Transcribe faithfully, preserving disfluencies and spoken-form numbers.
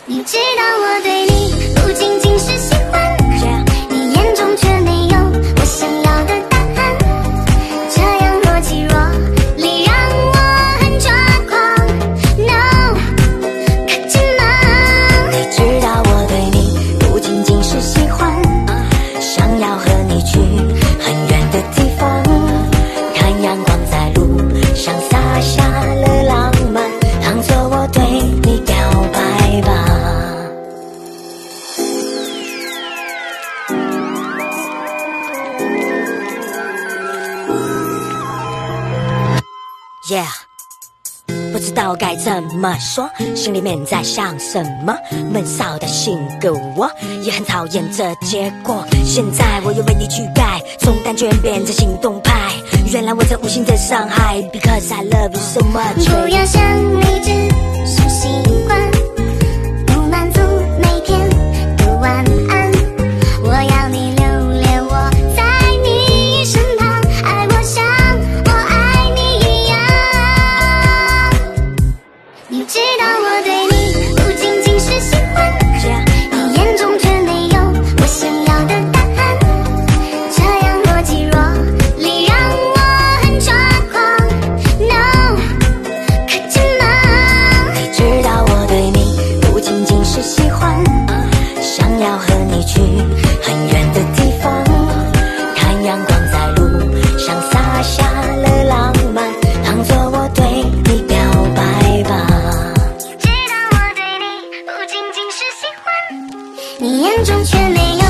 你知道我对你不仅仅是喜欢，你眼中却没有我想要的答案。这样若即若离让我很抓狂。No， 可近吗？ 你知道我对你不仅仅是喜欢，想要和你去很远的地方，看阳光在路上洒下了浪漫，当作我对你表白吧。Yeah， 不知道该怎么说，心里面在想什么，闷骚的性格我也很讨厌这结果。现在我又为你去改，从单纯变成行动派，原来我这无心的伤害 ，Because I love you so much。 不要想你只是习惯，不满足每天的晚安。我要你留恋我在你身旁，爱我像我爱你一样。你知道我对你不仅仅是喜欢，你眼中却没有我想要的答案。这样若即若离让我很抓狂。No， 可近吗？ 你知道我对你不仅仅是喜欢，想要和你去很远的地方，看阳光在路上洒下了浪漫，当作我对你表白吧。 你知道我对你不仅仅是喜欢，你眼中却没有